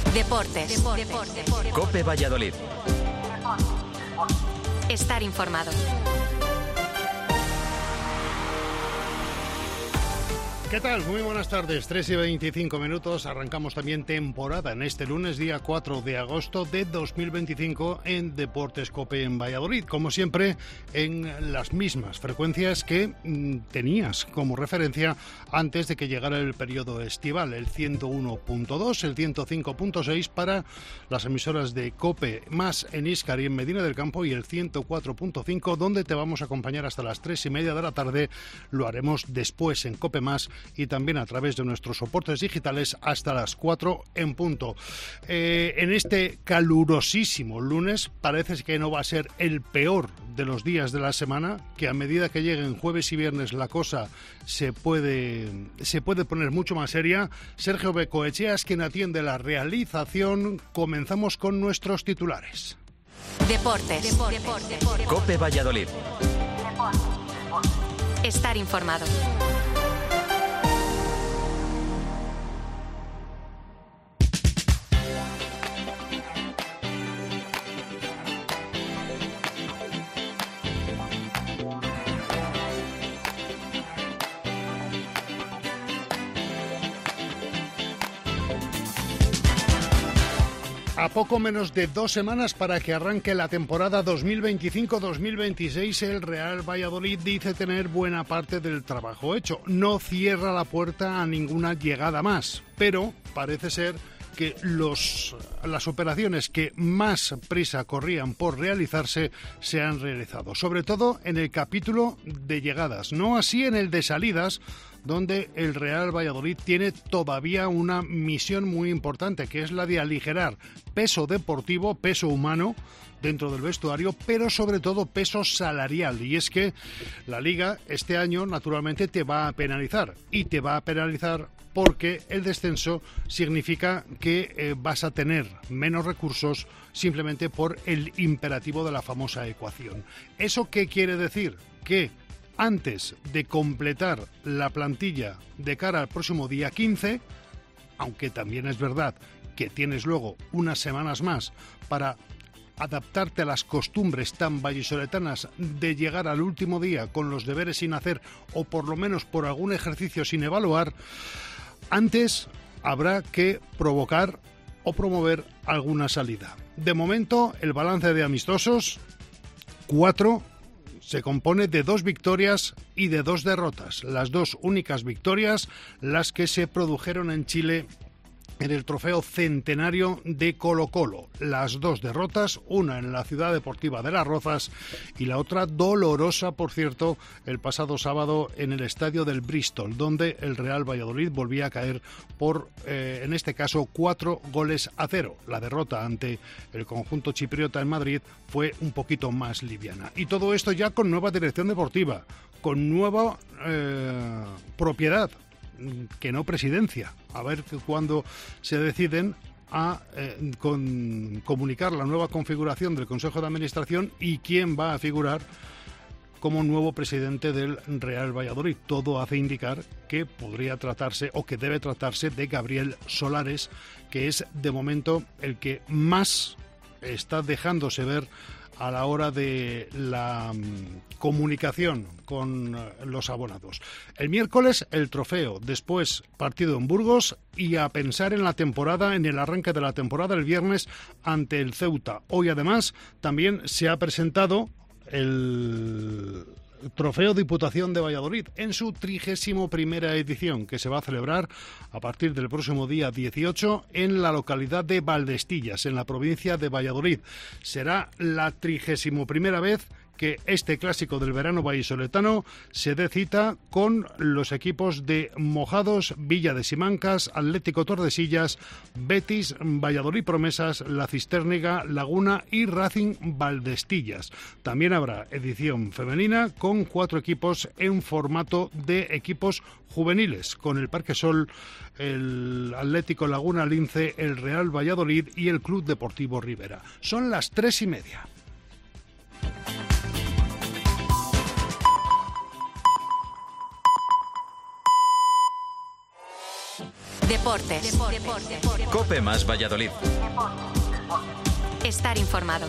Deportes. COPE Valladolid. Estar informado. ¿Qué tal? Muy buenas tardes, 3:25. Arrancamos también temporada en este lunes, día 4 de agosto de 2025 en Deportes COPE en Valladolid. Como siempre, en las mismas frecuencias que tenías como referencia antes de que llegara el periodo estival, el 101.2, el 105.6 para las emisoras de COPE más en Íscar y en Medina del Campo, y el 104.5, donde te vamos a acompañar hasta las 3:30 de la tarde. Lo haremos después en COPE más y también a través de nuestros soportes digitales hasta las 4 en punto. En este calurosísimo lunes parece que no va a ser el peor de los días de la semana, que a medida que lleguen jueves y viernes la cosa se puede poner mucho más seria. Sergio Becoechea es quien atiende la realización. Comenzamos con nuestros titulares. Deportes. COPE Valladolid. Estar informado. A poco menos de 2 semanas para que arranque la temporada 2025-2026, el Real Valladolid dice tener buena parte del trabajo hecho. No cierra la puerta a ninguna llegada más, pero parece ser que las operaciones que más prisa corrían por realizarse se han realizado, sobre todo en el capítulo de llegadas, no así en el de salidas, donde el Real Valladolid tiene todavía una misión muy importante, que es la de aligerar peso deportivo, peso humano dentro del vestuario, pero sobre todo peso salarial. Y es que la Liga este año naturalmente te va a penalizar, y te va a penalizar porque el descenso significa que vas a tener menos recursos simplemente por el imperativo de la famosa ecuación. ¿Eso qué quiere decir? Que antes de completar la plantilla de cara al próximo día 15, aunque también es verdad que tienes luego unas semanas más para adaptarte a las costumbres tan vallisoletanas de llegar al último día con los deberes sin hacer, o por lo menos por algún ejercicio sin evaluar, antes habrá que provocar o promover alguna salida. De momento, el balance de amistosos, 4, se compone de 2 victorias y de 2 derrotas. Las 2 únicas victorias, las que se produjeron en Chile en el trofeo centenario de Colo-Colo. Las 2 derrotas, una en la Ciudad Deportiva de Las Rozas y la otra dolorosa, por cierto, el pasado sábado en el estadio del Bristol, donde el Real Valladolid volvía a caer por, en este caso, 4-0. La derrota ante el conjunto chipriota en Madrid fue un poquito más liviana. Y todo esto ya con nueva dirección deportiva, con nueva propiedad, que no presidencia. A ver cuándo se deciden a comunicar la nueva configuración del Consejo de Administración y quién va a figurar como nuevo presidente del Real Valladolid. Todo hace indicar que podría tratarse, o que debe tratarse, de Gabriel Solares, que es de momento el que más está dejándose ver a la hora de la comunicación con los abonados. El miércoles el trofeo, después partido en Burgos, y a pensar en la temporada, en el arranque de la temporada el viernes ante el Ceuta. Hoy además también se ha presentado el Trofeo Diputación de Valladolid en su 31ª edición, que se va a celebrar a partir del próximo día 18 en la localidad de Valdestillas, en la provincia de Valladolid. Será la 31ª vez que este clásico del verano vallisoletano se dé cita con los equipos de Mojados, Villa de Simancas, Atlético Tordesillas, Betis, Valladolid Promesas, La Cisterniga, Laguna y Racing Valdestillas. También habrá edición femenina con 4 equipos en formato de equipos juveniles, con el Parque Sol, el Atlético Laguna Lince, el Real Valladolid y el Club Deportivo Rivera. Son las 3:30. Deportes. Cope más Valladolid. Estar informado.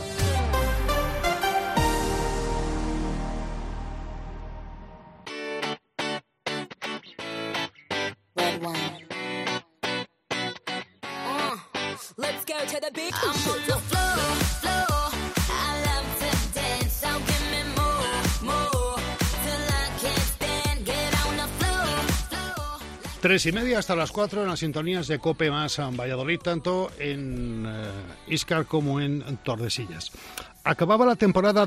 Let's go to the beat. I'm on the floor. I love to dance, so give me more, till I can't stand. Get on the floor. 3:30 hasta las 4 en las sintonías de Cope más Valladolid, tanto en Íscar como en Tordesillas. Acababa la temporada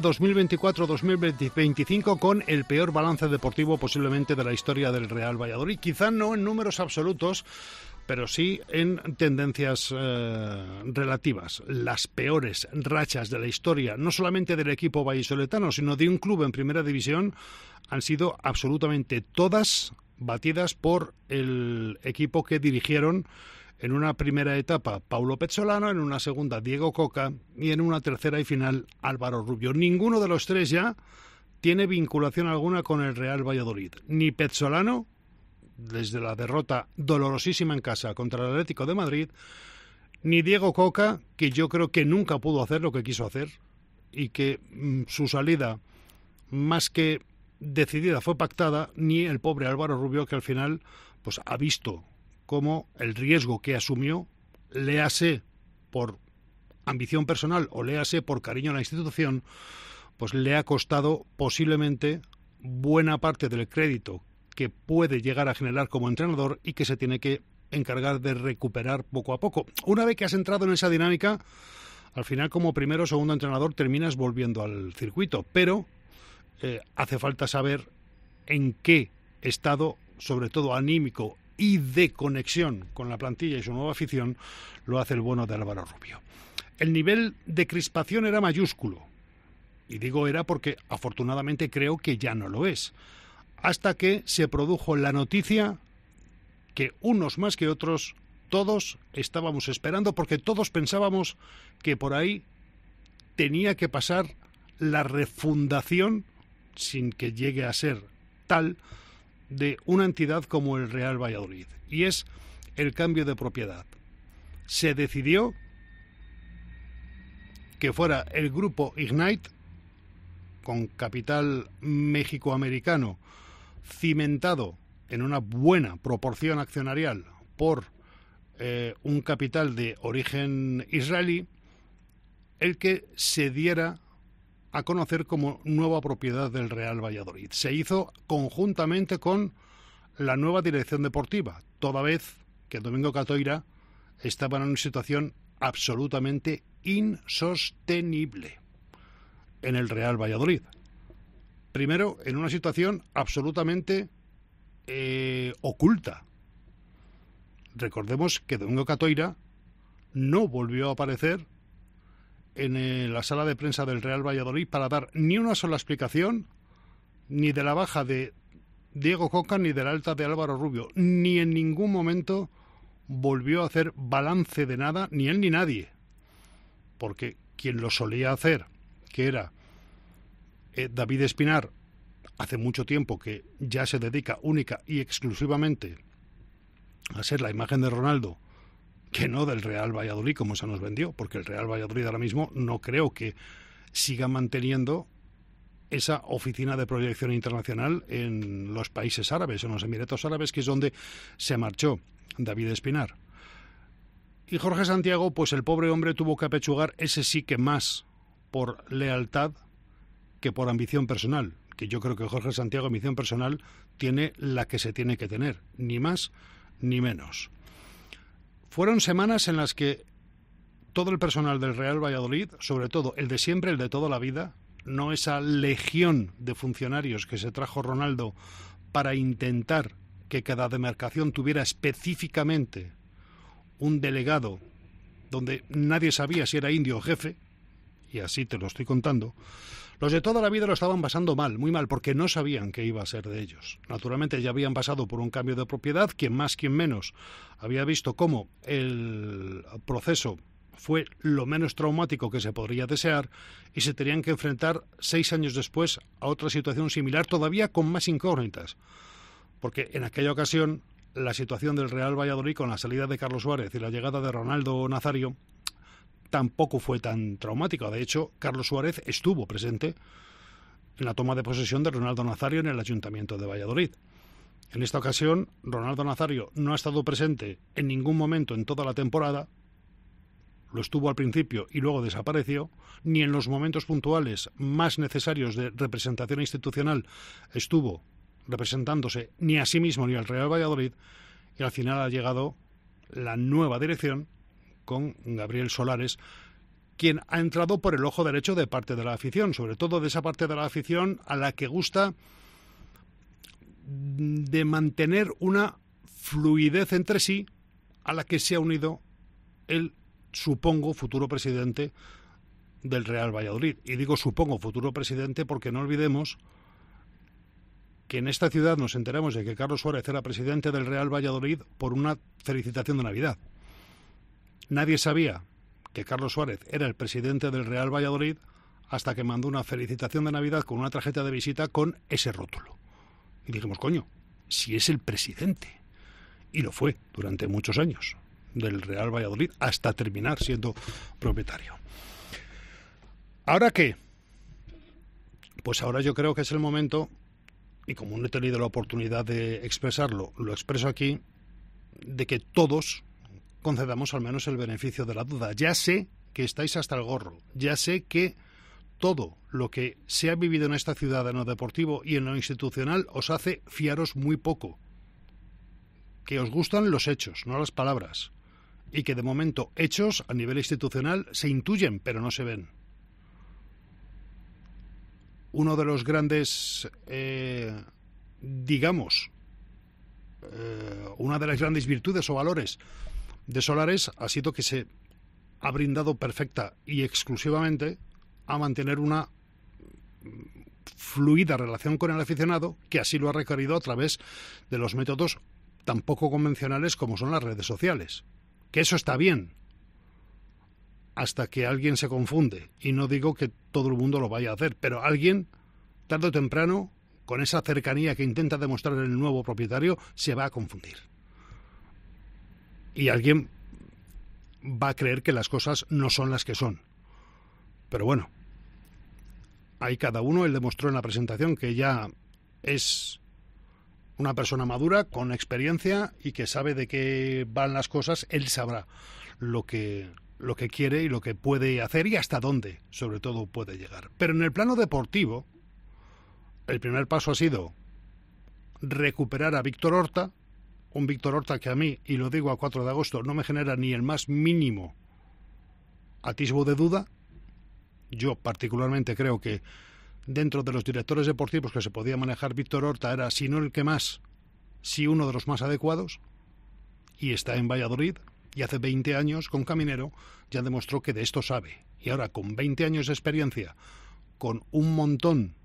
2024-2025 con el peor balance deportivo posiblemente de la historia del Real Valladolid. Quizá no en números absolutos, pero sí en tendencias relativas. Las peores rachas de la historia, no solamente del equipo vallisoletano, sino de un club en primera división, han sido absolutamente todas batidas por el equipo que dirigieron en una primera etapa Paulo Pezzolano, en una segunda Diego Coca y en una tercera y final Álvaro Rubio. Ninguno de los tres ya tiene vinculación alguna con el Real Valladolid. Ni Pezzolano, desde la derrota dolorosísima en casa contra el Atlético de Madrid, ni Diego Coca, que yo creo que nunca pudo hacer lo que quiso hacer y que su salida más que decidida fue pactada, ni el pobre Álvaro Rubio, que al final pues ha visto cómo el riesgo que asumió, léase por ambición personal o léase por cariño a la institución, pues le ha costado posiblemente buena parte del crédito que puede llegar a generar como entrenador y que se tiene que encargar de recuperar poco a poco. Una vez que has entrado en esa dinámica, al final como primero o segundo entrenador terminas volviendo al circuito, pero hace falta saber en qué estado, sobre todo anímico y de conexión con la plantilla y su nueva afición, lo hace el bueno de Álvaro Rubio. El nivel de crispación era mayúsculo, y digo era porque afortunadamente creo que ya no lo es, hasta que se produjo la noticia que unos más que otros, todos estábamos esperando, porque todos pensábamos que por ahí tenía que pasar la refundación, sin que llegue a ser tal, de una entidad como el Real Valladolid, y es el cambio de propiedad. Se decidió que fuera el grupo Ignite, con capital mexicoamericano, cimentado en una buena proporción accionarial por un capital de origen israelí, el que se diera a conocer como nueva propiedad del Real Valladolid. Se hizo conjuntamente con la nueva dirección deportiva, toda vez que Domingo Catoira estaba en una situación absolutamente insostenible en el Real Valladolid. Primero, en una situación absolutamente oculta. Recordemos que Domingo Catoira no volvió a aparecer en la sala de prensa del Real Valladolid para dar ni una sola explicación, ni de la baja de Diego Coca ni de la alta de Álvaro Rubio. Ni en ningún momento volvió a hacer balance de nada, ni él ni nadie. Porque quien lo solía hacer, que era David Espinar, hace mucho tiempo que ya se dedica única y exclusivamente a ser la imagen de Ronaldo, que no del Real Valladolid como se nos vendió, porque el Real Valladolid ahora mismo no creo que siga manteniendo esa oficina de proyección internacional en los países árabes, en los Emiratos Árabes, que es donde se marchó David Espinar. Y Jorge Santiago, pues el pobre hombre tuvo que apechugar, ese sí que más por lealtad que por ambición personal, que yo creo que Jorge Santiago, ambición personal, tiene la que se tiene que tener, ni más ni menos. Fueron semanas en las que todo el personal del Real Valladolid, sobre todo el de siempre, el de toda la vida, no esa legión de funcionarios que se trajo Ronaldo para intentar que cada demarcación tuviera específicamente un delegado donde nadie sabía si era indio o jefe, y así te lo estoy contando. Los de toda la vida lo estaban pasando mal, muy mal, porque no sabían qué iba a ser de ellos. Naturalmente ya habían pasado por un cambio de propiedad, quien más, quien menos, había visto cómo el proceso fue lo menos traumático que se podría desear y se tenían que enfrentar 6 años después a otra situación similar, todavía con más incógnitas. Porque en aquella ocasión la situación del Real Valladolid con la salida de Carlos Suárez y la llegada de Ronaldo Nazario tampoco fue tan traumática. De hecho, Carlos Suárez estuvo presente en la toma de posesión de Ronaldo Nazario en el Ayuntamiento de Valladolid. En esta ocasión, Ronaldo Nazario no ha estado presente en ningún momento en toda la temporada, lo estuvo al principio y luego desapareció, ni en los momentos puntuales más necesarios de representación institucional estuvo representándose ni a sí mismo ni al Real Valladolid, y al final ha llegado la nueva dirección con Gabriel Solares, quien ha entrado por el ojo derecho de parte de la afición, sobre todo de esa parte de la afición a la que gusta de mantener una fluidez entre sí, a la que se ha unido el, supongo, futuro presidente del Real Valladolid. Y digo supongo futuro presidente porque no olvidemos que en esta ciudad nos enteramos de que Carlos Suárez era presidente del Real Valladolid por una felicitación de Navidad. Nadie sabía que Carlos Suárez era el presidente del Real Valladolid hasta que mandó una felicitación de Navidad con una tarjeta de visita con ese rótulo. Y dijimos, coño, si es el presidente. Y lo fue durante muchos años del Real Valladolid hasta terminar siendo propietario. ¿Ahora qué? Pues ahora yo creo que es el momento, y como no he tenido la oportunidad de expresarlo, lo expreso aquí, de que todos concedamos al menos el beneficio de la duda. Ya sé que estáis hasta el gorro, ya sé que todo lo que se ha vivido en esta ciudad, en lo deportivo y en lo institucional, os hace fiaros muy poco. Que os gustan los hechos, no las palabras. Y que de momento hechos a nivel institucional se intuyen, pero no se ven. Uno de los grandes, una de las grandes virtudes o valores de Solares ha sido que se ha brindado perfecta y exclusivamente a mantener una fluida relación con el aficionado, que así lo ha requerido a través de los métodos tan poco convencionales como son las redes sociales. Que eso está bien, hasta que alguien se confunde, y no digo que todo el mundo lo vaya a hacer, pero alguien, tarde o temprano, con esa cercanía que intenta demostrar el nuevo propietario, se va a confundir. Y alguien va a creer que las cosas no son las que son. Pero bueno, ahí cada uno, él demostró en la presentación que ya es una persona madura, con experiencia y que sabe de qué van las cosas. Él sabrá lo que quiere y lo que puede hacer y hasta dónde, sobre todo, puede llegar. Pero en el plano deportivo, el primer paso ha sido recuperar a Víctor Horta, un Víctor Horta que a mí, y lo digo a 4 de agosto, no me genera ni el más mínimo atisbo de duda. Yo particularmente creo que dentro de los directores deportivos que se podía manejar, Víctor Horta era, si no el que más, sí uno de los más adecuados, y está en Valladolid, y hace 20 años con Caminero ya demostró que de esto sabe. Y ahora, con 20 años de experiencia, con un montón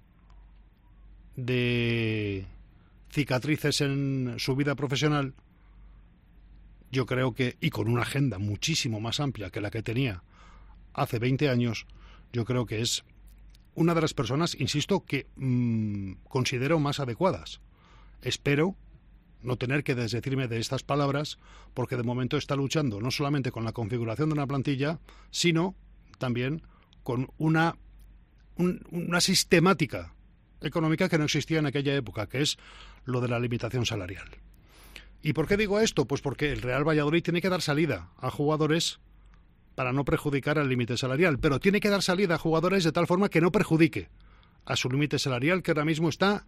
de cicatrices en su vida profesional, yo creo que, y con una agenda muchísimo más amplia que la que tenía hace 20 años, yo creo que es una de las personas, insisto, que considero más adecuadas. Espero no tener que desdecirme de estas palabras, porque de momento está luchando no solamente con la configuración de una plantilla, sino también con una sistemática económica que no existía en aquella época, que es lo de la limitación salarial. ¿Y por qué digo esto? Pues porque el Real Valladolid tiene que dar salida a jugadores para no perjudicar al límite salarial, pero tiene que dar salida a jugadores de tal forma que no perjudique a su límite salarial, que ahora mismo está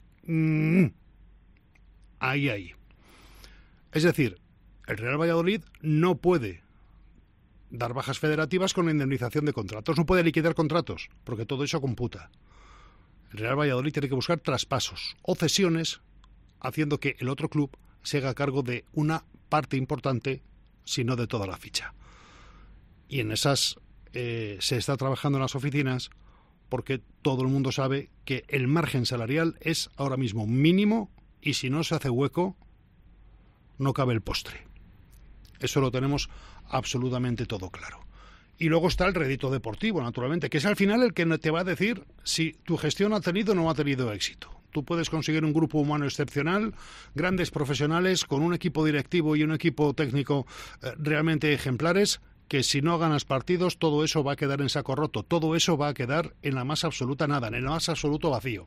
ahí. Es decir, el Real Valladolid no puede dar bajas federativas con la indemnización de contratos, no puede liquidar contratos, porque todo eso computa. El Real Valladolid tiene que buscar traspasos o cesiones, haciendo que el otro club se haga cargo de una parte importante, si no de toda la ficha. Y en esas se está trabajando en las oficinas, porque todo el mundo sabe que el margen salarial es ahora mismo mínimo, y si no se hace hueco, no cabe el postre. Eso lo tenemos absolutamente todo claro. Y luego está el rédito deportivo, naturalmente, que es al final el que te va a decir si tu gestión ha tenido o no ha tenido éxito. Tú puedes conseguir un grupo humano excepcional, grandes profesionales, con un equipo directivo y un equipo técnico realmente ejemplares, que si no ganas partidos, todo eso va a quedar en saco roto, todo eso va a quedar en la más absoluta nada, en el más absoluto vacío.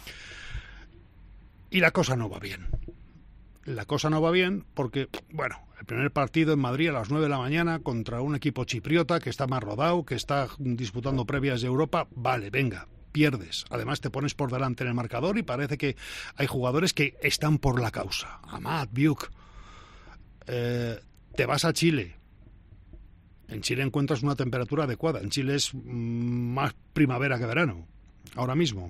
Y la cosa no va bien. La cosa no va bien porque, bueno, el primer partido en Madrid a las 9 de la mañana contra un equipo chipriota que está más rodado, que está disputando previas de Europa, vale, venga, pierdes. Además te pones por delante en el marcador y parece que hay jugadores que están por la causa. Amat, Biuk. Te vas a Chile. En Chile encuentras una temperatura adecuada. En Chile es más primavera que verano, ahora mismo.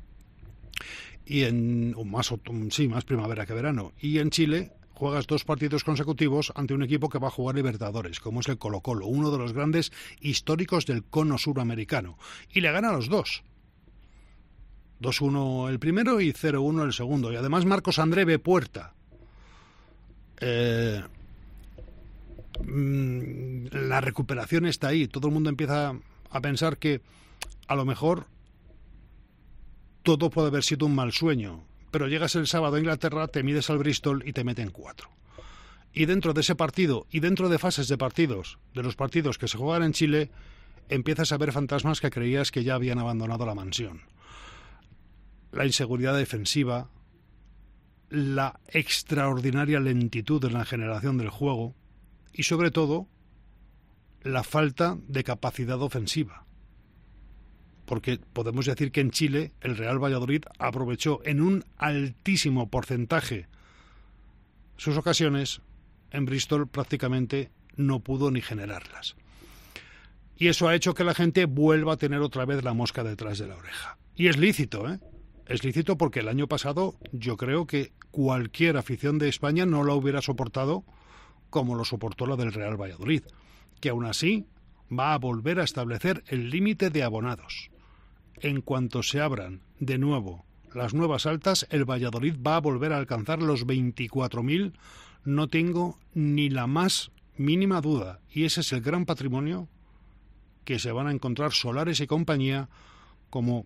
Más primavera que verano. Y en Chile juegas 2 partidos consecutivos ante un equipo que va a jugar Libertadores, como es el Colo-Colo, uno de los grandes históricos del cono suramericano. Y le gana a los 2. 2-1 el primero y 0-1 el segundo. Y además Marcos André ve puerta. La recuperación está ahí. Todo el mundo empieza a pensar que a lo mejor todo puede haber sido un mal sueño, pero llegas el sábado a Inglaterra, te mides al Bristol y te meten 4. Y dentro de ese partido, y dentro de fases de partidos, de los partidos que se juegan en Chile, empiezas a ver fantasmas que creías que ya habían abandonado la mansión. La inseguridad defensiva, la extraordinaria lentitud en la generación del juego y, sobre todo, la falta de capacidad ofensiva. Porque podemos decir que en Chile el Real Valladolid aprovechó en un altísimo porcentaje sus ocasiones, en Bristol prácticamente no pudo ni generarlas. Y eso ha hecho que la gente vuelva a tener otra vez la mosca detrás de la oreja. Y es lícito, ¿eh? Es lícito porque el año pasado yo creo que cualquier afición de España no la hubiera soportado como lo soportó la del Real Valladolid, que aún así va a volver a establecer el límite de abonados. En cuanto se abran de nuevo las nuevas altas, el Valladolid va a volver a alcanzar los 24.000, no tengo ni la más mínima duda. Y ese es el gran patrimonio que se van a encontrar Solares y compañía como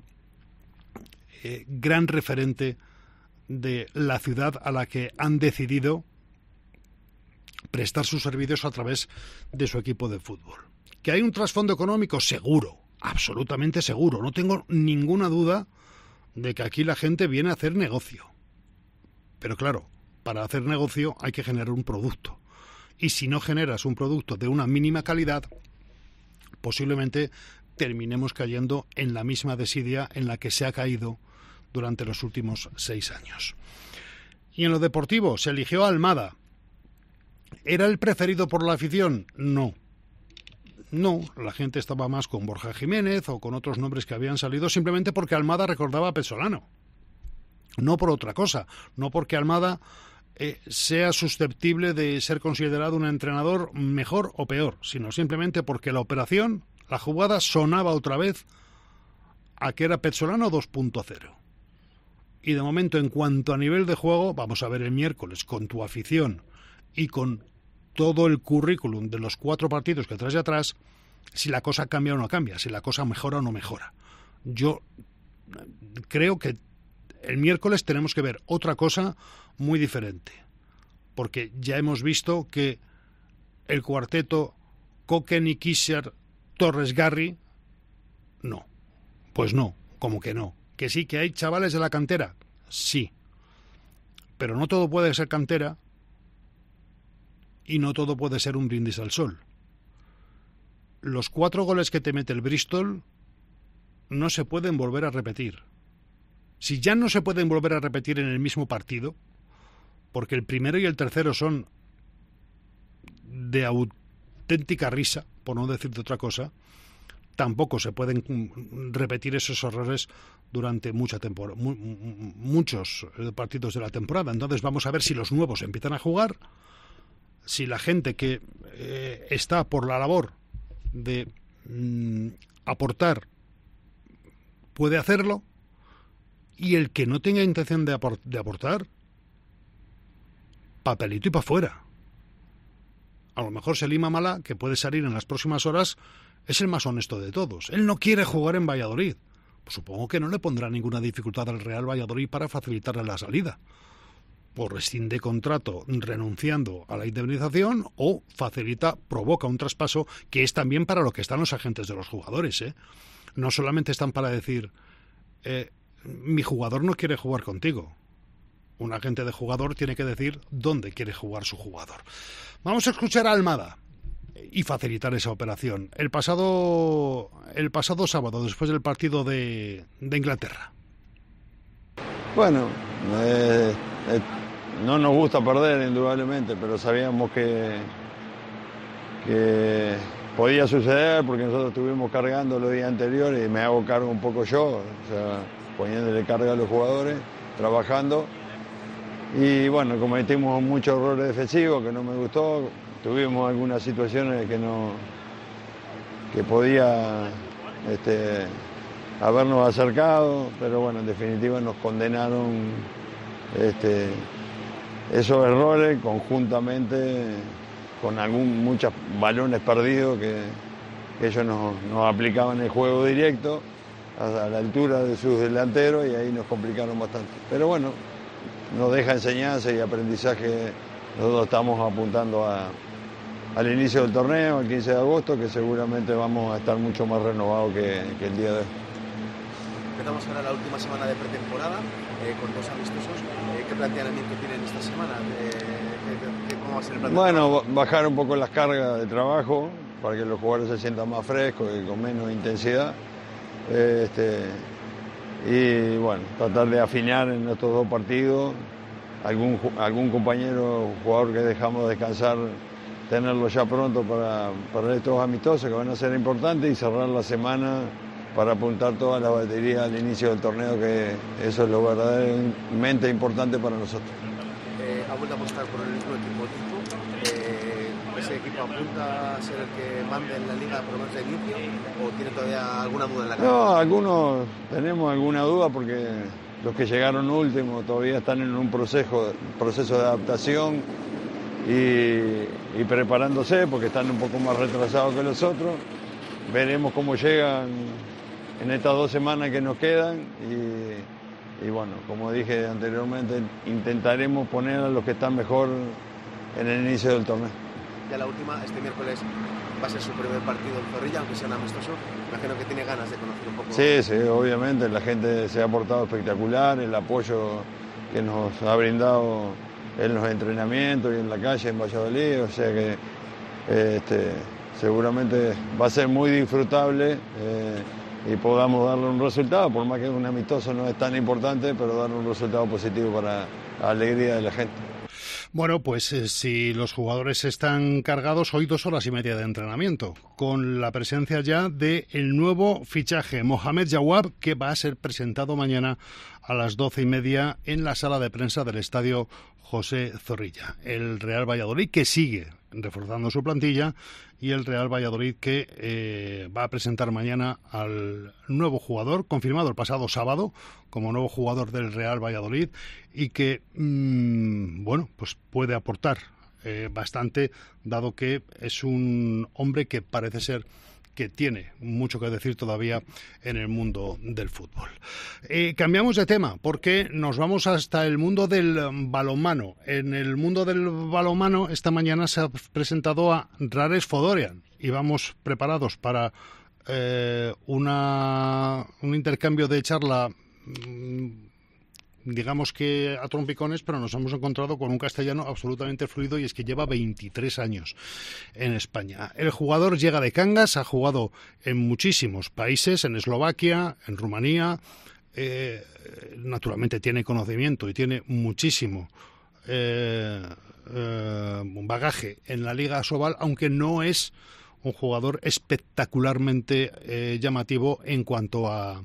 gran referente de la ciudad a la que han decidido prestar sus servicios a través de su equipo de fútbol. ¿Que hay un trasfondo económico? Seguro. Absolutamente seguro, no tengo ninguna duda de que aquí la gente viene a hacer negocio. Pero claro, para hacer negocio hay que generar un producto. Y si no generas un producto de una mínima calidad, posiblemente terminemos cayendo en la misma desidia en la que se ha caído durante los últimos 6 años. Y en lo deportivo, se eligió a Almada. ¿Era el preferido por la afición? No. No, la gente estaba más con Borja Jiménez o con otros nombres que habían salido simplemente porque Almada recordaba a Pesolano. No por otra cosa, no porque Almada sea susceptible de ser considerado un entrenador mejor o peor, sino simplemente porque la operación, la jugada, sonaba otra vez a que era Pesolano 2.0. Y de momento, en cuanto a nivel de juego, vamos a ver el miércoles con tu afición y con todo el currículum de los 4 partidos que traes de atrás, si la cosa cambia o no cambia, si la cosa mejora o no mejora. Yo creo que el miércoles tenemos que ver otra cosa muy diferente, porque ya hemos visto que el cuarteto Coque, Nikísser, Torres, Garri, no. Pues no, como que no. Que sí, que hay chavales de la cantera, sí. Pero no todo puede ser cantera y no todo puede ser un brindis al sol. Los 4 goles que te mete el Bristol no se pueden volver a repetir. Si ya no se pueden volver a repetir en el mismo partido, porque el primero y el tercero son de auténtica risa, por no decirte otra cosa, tampoco se pueden repetir esos errores durante muchos partidos de la temporada. Entonces vamos a ver si los nuevos empiezan a jugar, si la gente que está por la labor de aportar puede hacerlo, y el que no tenga intención de aportar, papelito y para afuera. A lo mejor Selim Amala, que puede salir en las próximas horas, es el más honesto de todos. Él no quiere jugar en Valladolid, supongo que no le pondrá ninguna dificultad al Real Valladolid para facilitarle la salida. O rescinde contrato renunciando a la indemnización o provoca un traspaso, que es también para lo que están los agentes de los jugadores, ¿eh? No solamente están para decir, mi jugador no quiere jugar contigo. Un agente de jugador tiene que decir dónde quiere jugar su jugador. Vamos a escuchar a Almada y facilitar esa operación. El pasado sábado, después del partido de Inglaterra. Bueno, no nos gusta perder, indudablemente, pero sabíamos que podía suceder porque nosotros estuvimos cargando los días anteriores y me hago cargo un poco yo, o sea, poniéndole carga a los jugadores, trabajando. Y bueno, cometimos muchos errores defensivos que no me gustó, tuvimos algunas situaciones que podía habernos acercado, pero bueno, en definitiva nos condenaron esos errores conjuntamente con muchos balones perdidos que ellos nos aplicaban el juego directo a la altura de sus delanteros y ahí nos complicaron bastante. Pero bueno, nos deja enseñanza y aprendizaje. Nosotros estamos apuntando al inicio del torneo, el 15 de agosto, que seguramente vamos a estar mucho más renovados que el día de hoy. Empezamos ahora la última semana de pretemporada con 2 amistosos. ¿Qué planteamiento tienen esta semana? ¿Cómo va a ser el planteamiento? Bueno, bajar un poco las cargas de trabajo para que los jugadores se sientan más frescos y con menos intensidad. Y bueno, tratar de afinar en estos 2 partidos. Algún compañero jugador que dejamos descansar, tenerlo ya pronto para estos amistosos que van a ser importantes y cerrar la semana para apuntar toda la batería al inicio del torneo, que eso es lo verdaderamente importante para nosotros. Ha vuelto a apostar por el mismo equipo. ¿Ese equipo apunta a ser el que mande en la liga por lo menos de inicio o tiene todavía alguna duda en la cabeza? No, algunos tenemos alguna duda porque los que llegaron últimos todavía están en un proceso de adaptación y preparándose porque están un poco más retrasados que los otros. Veremos cómo llegan en estas 2 semanas que nos quedan y bueno, como dije anteriormente, intentaremos poner a los que están mejor en el inicio del torneo. Ya la última, este miércoles va a ser su primer partido en Zorrilla, aunque sea un amistoso. Imagino que tiene ganas de conocer un poco. Sí, obviamente, la gente se ha portado espectacular, el apoyo que nos ha brindado en los entrenamientos y en la calle en Valladolid, o sea que seguramente va a ser muy disfrutable y podamos darle un resultado, por más que un amistoso no es tan importante, pero darle un resultado positivo para la alegría de la gente. Bueno, pues si los jugadores están cargados, hoy 2 horas y media de entrenamiento, con la presencia ya del nuevo fichaje, Mohamed Jawab, que va a ser presentado mañana a las 12:30 en la sala de prensa del estadio José Zorrilla. El Real Valladolid, que sigue reforzando su plantilla, y el Real Valladolid que va a presentar mañana al nuevo jugador, confirmado el pasado sábado como nuevo jugador del Real Valladolid, y que bueno, pues puede aportar bastante, dado que es un hombre que parece ser que tiene mucho que decir todavía en el mundo del fútbol. Cambiamos de tema porque nos vamos hasta el mundo del balonmano. En el mundo del balonmano esta mañana se ha presentado a Rares Fodorian y vamos preparados para un intercambio de charla, digamos que a trompicones, pero nos hemos encontrado con un castellano absolutamente fluido, y es que lleva 23 años en España. El jugador llega de Cangas, ha jugado en muchísimos países, en Eslovaquia, en Rumanía, naturalmente tiene conocimiento y tiene muchísimo bagaje en la Liga Asobal, aunque no es un jugador espectacularmente llamativo en cuanto a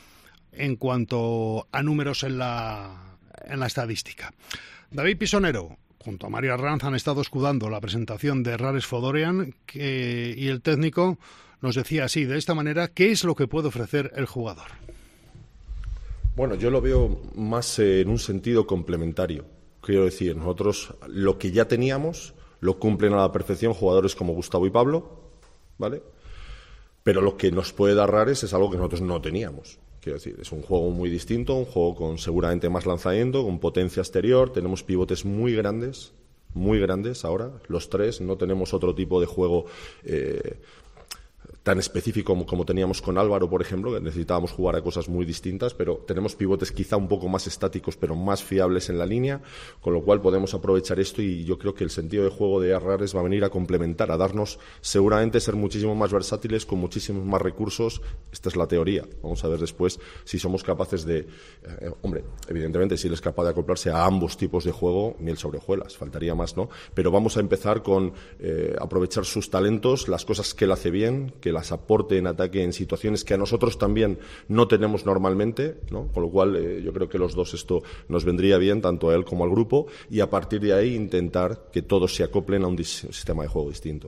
números en la estadística. David Pisonero, junto a Mario Arranz, han estado escudando la presentación de Rares Fodorian y el técnico nos decía así, de esta manera, ¿qué es lo que puede ofrecer el jugador? Bueno, yo lo veo más en un sentido complementario. Quiero decir, nosotros lo que ya teníamos lo cumplen a la perfección jugadores como Gustavo y Pablo, ¿vale? Pero lo que nos puede dar Rares es algo que nosotros no teníamos, Quiero decir, es un juego muy distinto, un juego con seguramente más lanzamiento, con potencia exterior, tenemos pivotes muy grandes ahora, los tres, no tenemos otro tipo de juego tan específico como teníamos con Álvaro, por ejemplo, que necesitábamos jugar a cosas muy distintas, pero tenemos pivotes quizá un poco más estáticos, pero más fiables en la línea, con lo cual podemos aprovechar esto y yo creo que el sentido de juego de Arrares va a venir a complementar, a darnos seguramente ser muchísimo más versátiles, con muchísimos más recursos. Esta es la teoría. Vamos a ver después si somos capaces de... hombre, evidentemente, si él es capaz de acoplarse a ambos tipos de juego, miel sobre hojuelas, faltaría más, ¿no? Pero vamos a empezar con aprovechar sus talentos, las cosas que él hace bien, que las aporte en ataque en situaciones que a nosotros también no tenemos normalmente, ¿no? Con lo cual yo creo que los dos esto nos vendría bien, tanto a él como al grupo, y a partir de ahí intentar que todos se acoplen a un sistema de juego distinto.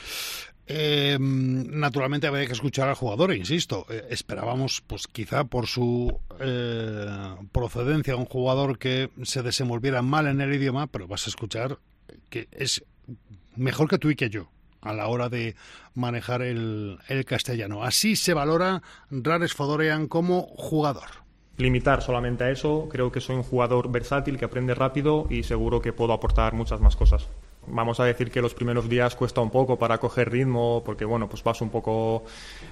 Naturalmente habría que escuchar al jugador, insisto. Esperábamos, pues quizá por su procedencia, un jugador que se desenvolviera mal en el idioma, pero vas a escuchar que es mejor que tú y que yo a la hora de manejar el castellano. Así se valora Rares Fodorian como jugador. Limitar solamente a eso, creo que soy un jugador versátil que aprende rápido y seguro que puedo aportar muchas más cosas. Vamos a decir que los primeros días cuesta un poco para coger ritmo, porque bueno, pues vas un poco,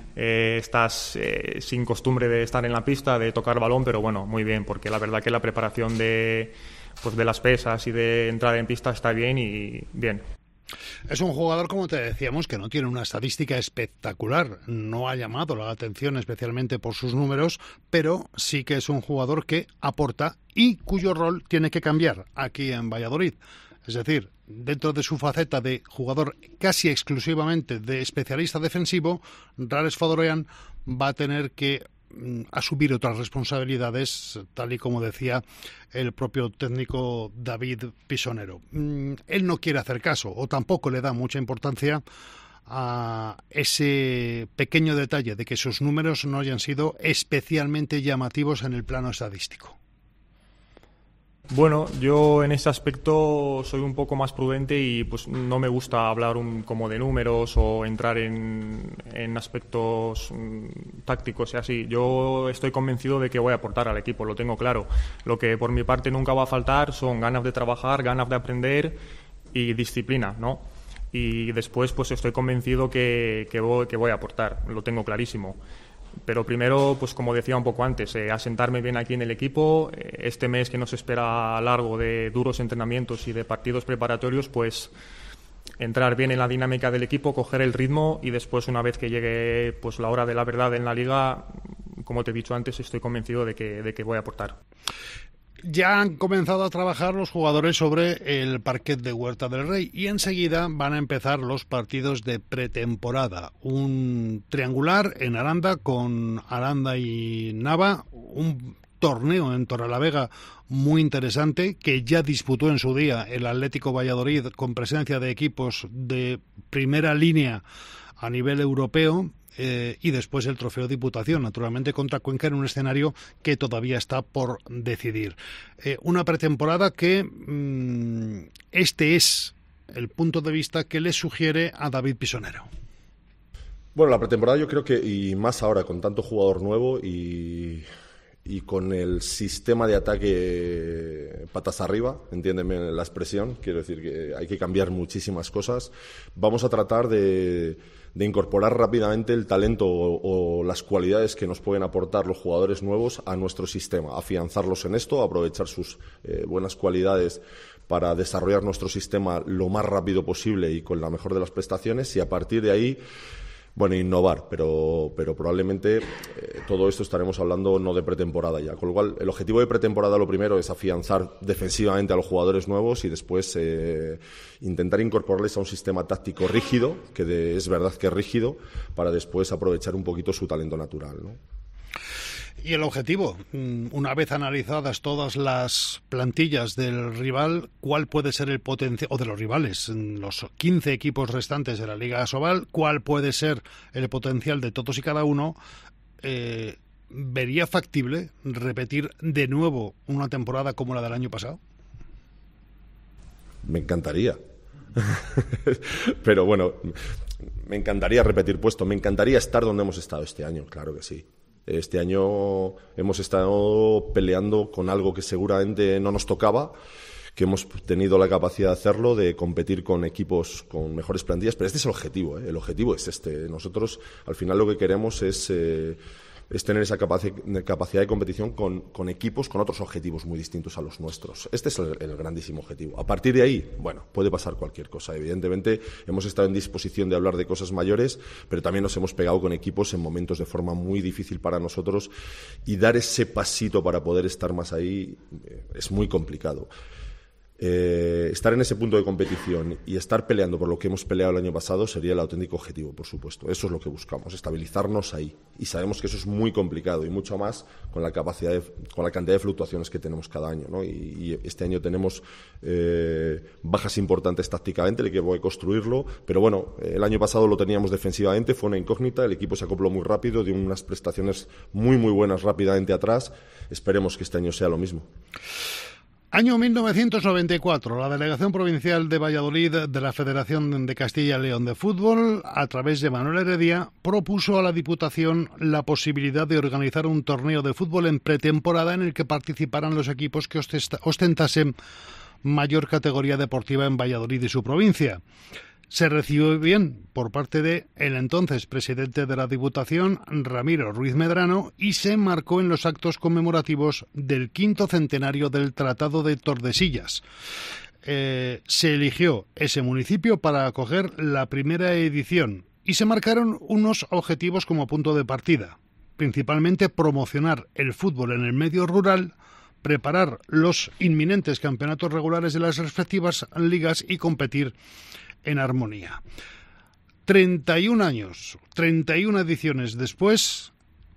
estás sin costumbre de estar en la pista, de tocar balón, pero bueno, muy bien, porque la verdad que la preparación de las pesas y de entrar en pista está bien y bien. Es un jugador, como te decíamos, que no tiene una estadística espectacular. No ha llamado la atención especialmente por sus números, pero sí que es un jugador que aporta y cuyo rol tiene que cambiar aquí en Valladolid. Es decir, dentro de su faceta de jugador casi exclusivamente de especialista defensivo, Rares Fodorian va a tener que asumir otras responsabilidades, tal y como decía el propio técnico David Pisonero. Él no quiere hacer caso, o tampoco le da mucha importancia a ese pequeño detalle de que sus números no hayan sido especialmente llamativos en el plano estadístico. Bueno, yo en ese aspecto soy un poco más prudente y pues no me gusta hablar como de números o entrar en aspectos tácticos y así. Yo estoy convencido de que voy a aportar al equipo, lo tengo claro. Lo que por mi parte nunca va a faltar son ganas de trabajar, ganas de aprender y disciplina, ¿no? Y después pues estoy convencido que voy a aportar, lo tengo clarísimo. Pero primero, pues como decía un poco antes, asentarme bien aquí en el equipo. Este mes que nos espera largo de duros entrenamientos y de partidos preparatorios, pues entrar bien en la dinámica del equipo, coger el ritmo y después, una vez que llegue pues la hora de la verdad en la liga, como te he dicho antes, estoy convencido de que voy a aportar. Ya han comenzado a trabajar los jugadores sobre el parquet de Huerta del Rey y enseguida van a empezar los partidos de pretemporada. Un triangular en Aranda con Aranda y Nava, un torneo en Torrelavega muy interesante que ya disputó en su día el Atlético Valladolid con presencia de equipos de primera línea a nivel europeo. Y después el Trofeo Diputación, naturalmente contra Cuenca, en un escenario que todavía está por decidir. Una pretemporada que este es el punto de vista que le sugiere a David Pisonero. Bueno, la pretemporada yo creo que, y más ahora con tanto jugador nuevo y con el sistema de ataque patas arriba, entiéndeme la expresión, quiero decir que hay que cambiar muchísimas cosas. Vamos a tratar de incorporar rápidamente el talento o las cualidades que nos pueden aportar los jugadores nuevos a nuestro sistema, afianzarlos en esto, aprovechar sus buenas cualidades para desarrollar nuestro sistema lo más rápido posible y con la mejor de las prestaciones, y a partir de ahí, bueno, innovar, pero probablemente todo esto estaremos hablando no de pretemporada ya. Con lo cual, el objetivo de pretemporada, lo primero, es afianzar defensivamente a los jugadores nuevos y después intentar incorporarles a un sistema táctico rígido, que es verdad que es rígido, para después aprovechar un poquito su talento natural, ¿no? Y el objetivo, una vez analizadas todas las plantillas del rival, ¿cuál puede ser el potencial, o de los rivales, los 15 equipos restantes de la Liga Asobal, cuál puede ser el potencial de todos y cada uno? ¿Vería factible repetir de nuevo una temporada como la del año pasado? Me encantaría. Pero bueno, me encantaría repetir puesto, me encantaría estar donde hemos estado este año, claro que sí. Este año hemos estado peleando con algo que seguramente no nos tocaba, que hemos tenido la capacidad de hacerlo, de competir con equipos con mejores plantillas, pero este es el objetivo, ¿eh? El objetivo es este. Nosotros, al final, lo que queremos es tener esa capacidad de competición con equipos con otros objetivos muy distintos a los nuestros. Este es el grandísimo objetivo. A partir de ahí, bueno, puede pasar cualquier cosa. Evidentemente, hemos estado en disposición de hablar de cosas mayores, pero también nos hemos pegado con equipos en momentos de forma muy difícil para nosotros, y dar ese pasito para poder estar más ahí es muy complicado. Estar en ese punto de competición y estar peleando por lo que hemos peleado el año pasado sería el auténtico objetivo, por supuesto. Eso es lo que buscamos, estabilizarnos ahí. Y sabemos que eso es muy complicado, y mucho más con la cantidad de fluctuaciones que tenemos cada año, ¿no? Y este año tenemos bajas importantes tácticamente, el equipo hay que construirlo, pero bueno, el año pasado lo teníamos defensivamente, fue una incógnita, el equipo se acopló muy rápido, dio unas prestaciones muy muy buenas rápidamente atrás. Esperemos que este año sea lo mismo. Año 1994, la Delegación Provincial de Valladolid de la Federación de Castilla y León de Fútbol, a través de Manuel Heredia, propuso a la Diputación la posibilidad de organizar un torneo de fútbol en pretemporada en el que participaran los equipos que ostentasen mayor categoría deportiva en Valladolid y su provincia. Se recibió bien por parte del entonces presidente de la Diputación, Ramiro Ruiz Medrano, y se enmarcó en los actos conmemorativos del 5º centenario del Tratado de Tordesillas. Se eligió ese municipio para acoger la primera edición y se marcaron unos objetivos como punto de partida, principalmente promocionar el fútbol en el medio rural, preparar los inminentes campeonatos regulares de las respectivas ligas y competir en armonía. 31 años, 31 ediciones después,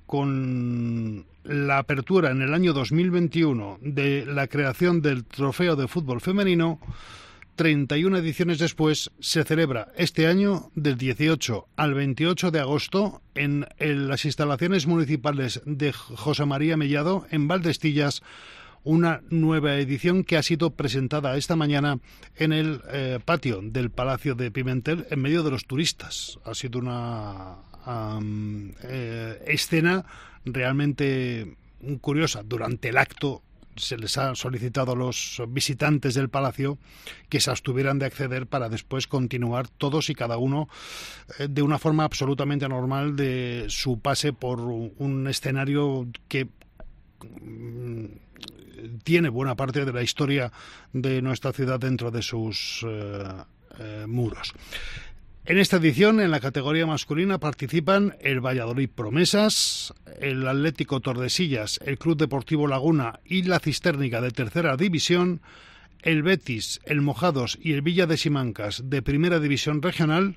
con la apertura en el año 2021 de la creación del Trofeo de Fútbol Femenino, 31 ediciones después, se celebra este año del 18 al 28 de agosto en las instalaciones municipales de José María Mellado, en Valdestillas, una nueva edición que ha sido presentada esta mañana en el patio del Palacio de Pimentel, en medio de los turistas. Ha sido una escena realmente curiosa. Durante el acto se les ha solicitado a los visitantes del palacio que se abstuvieran de acceder para después continuar todos y cada uno de una forma absolutamente normal de su pase por un escenario que tiene buena parte de la historia de nuestra ciudad dentro de sus muros. En esta edición, en la categoría masculina, participan el Valladolid Promesas, el Atlético Tordesillas, el Club Deportivo Laguna y la Cistérnica de tercera división, el Betis, el Mojados y el Villa de Simancas de primera división regional.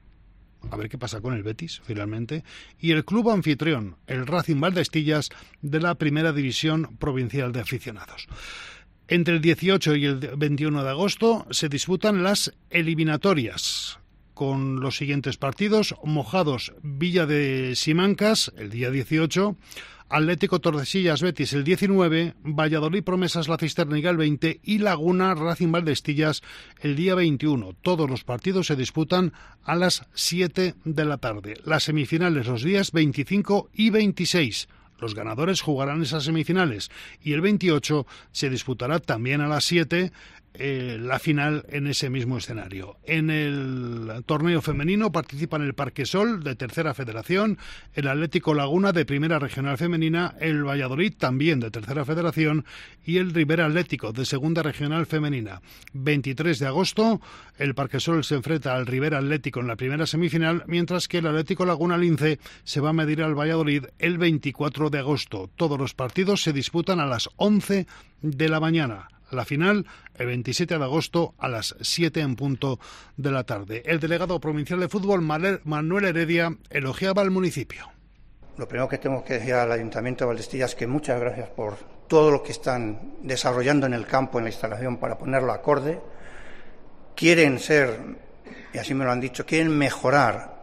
A ver qué pasa con el Betis, finalmente. Y el club anfitrión, el Racing Valdestillas, de la primera división provincial de aficionados. Entre el 18 y el 21 de agosto se disputan las eliminatorias, con los siguientes partidos: Mojados, Villa de Simancas, el día 18, Atlético Tordesillas Betis el 19, Valladolid Promesas La Cistérnica el 20 y Laguna Racing Valdestillas el día 21. Todos los partidos se disputan a las 7 de la tarde. Las semifinales los días 25 y 26. Los ganadores jugarán esas semifinales y el 28 se disputará también a las 7 la final en ese mismo escenario. En el torneo femenino participan el Parquesol de tercera federación, el Atlético Laguna de primera regional femenina, el Valladolid también de tercera federación y el Rivera Atlético de segunda regional femenina. 23 de agosto el Parquesol se enfrenta al Rivera Atlético en la primera semifinal, mientras que el Atlético Laguna Lince se va a medir al Valladolid el 24 de agosto. Todos los partidos se disputan a las 11 de la mañana. La final, el 27 de agosto, a las 7 en punto de la tarde. El delegado provincial de fútbol, Manuel Heredia, elogiaba al municipio. Lo primero que tengo que decir al Ayuntamiento de Valdestillas es que muchas gracias por todo lo que están desarrollando en el campo, en la instalación, para ponerlo acorde. Quieren ser, y así me lo han dicho, quieren mejorar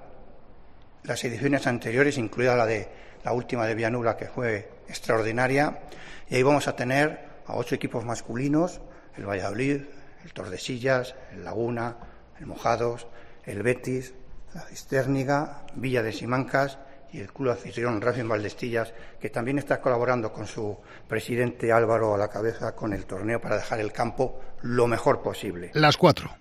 las ediciones anteriores, incluida la última de Villanueva, que fue extraordinaria, y ahí vamos a tener a 8 equipos masculinos: el Valladolid, el Tordesillas, el Laguna, el Mojados, el Betis, la Cistérnica, Villa de Simancas y el club anfitrión Racing Valdestillas, que también está colaborando con su presidente Álvaro a la cabeza con el torneo para dejar el campo lo mejor posible. Las 4.